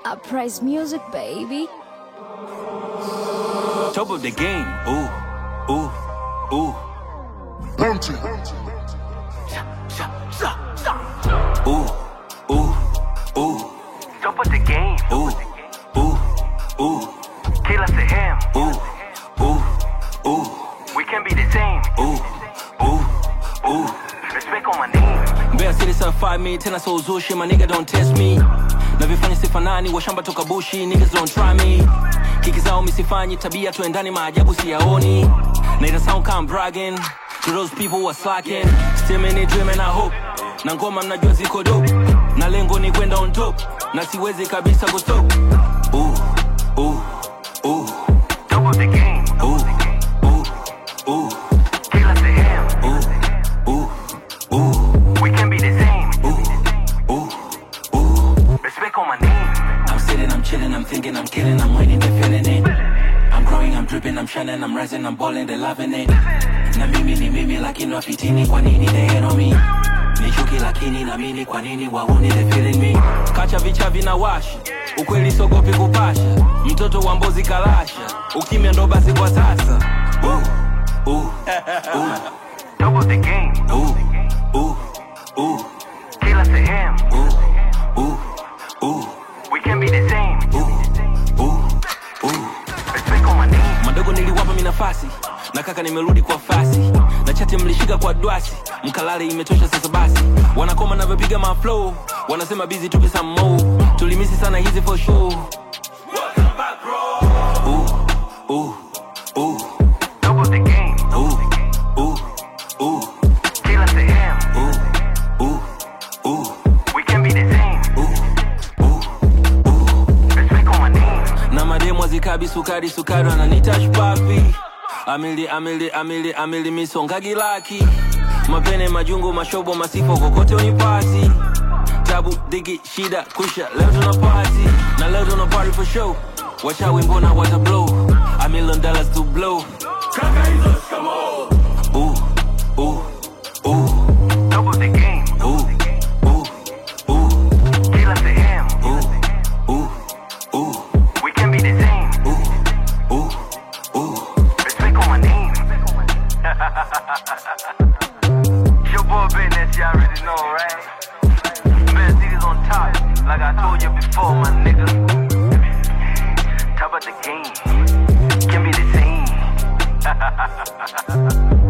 Uprise music, baby. Top of the game. Ooh, ooh, ooh. Bounty. Ooh, ooh, ooh. Top of the game. Ooh, ooh, ooh. Killer to him. Ooh, ooh, ooh. We can be the same. Ooh, ooh, ooh. Respect on my name. Mbeya City certified me, tena so uzushi, my nigga don't test me. Navifanya sifanani, washamba toka bushi, niggas don't try me. Kiki zao misifanyi, tabia tuendani, maajabu siyaoni. Naita sound come bragging, to those people who are slacking. Still many dream and I hope, na ngoma mnajua ziko dope. Na lengo ni kwenda on top, na siwezi kabisa go stop. Ooh, ooh, ooh. Top of the game. Ooh, ooh, ooh. Killer to him. Ooh, ooh, ooh. We can be the same. Ooh, ooh, ooh. Respect on my name. I'm sitting, I'm chilling, I'm thinking, I'm killing, I'm winning, they're feeling it. I'm growing, I'm dripping, I'm shining, I'm rising, I'm balling, they're loving it. Na mimi ni mimi lakini wafitini kwa nini they hate on me? Ni chuki lakini na mimi kwa nini wauni they feeling me? Kacha vicha vinawasha, ukweli sogopi kupasha. Mtoto wa Mbozi kalasha, ukimya ndo basi kwa sasa. Ooh, ooh, ooh. Top of the game. Ooh, ooh, ooh. Killer to him. Ooh, ooh, ooh. We can be the same. Ooh, ooh, ooh. Respect on my name. Madogo niliwapa mi nafasi, na kaka nimerudi kwa fasi. Na chati mlishika kwa dwasi, mkalale imetosha sasa basi. Wanakoma navyopiga ma flow, wanasema busy tupi some more. Tulimisi sana hizi for sure. Welcome back bro. Ooh, ooh, ooh. Top of the game. Ooh, ooh, ooh. Killer to him. Ooh, ooh, ooh. We can be the same. Ooh, ooh, ooh. Respect on my name. Na mademu azikabi sukari sukari wananitash papi. Amili misongagi laki. Mapene majungu mashobo masifo kokote unipasi. Tabu digi shida kusha leo tuna party. Na leo tuna party for show. Wachawi mbona wata blow. $1 million to blow. Kaka hizo shikamo. Ooh, ooh, ooh. Top of the game. Ooh, ooh, ooh. Killer to him. Ooh, ooh, ooh. We can be the same. Ooh, ooh, ooh. Respect on my name. Your boy business, you already know, right? Man, niggas on top, like I told you before, my nigga. Top of the game, can be the same.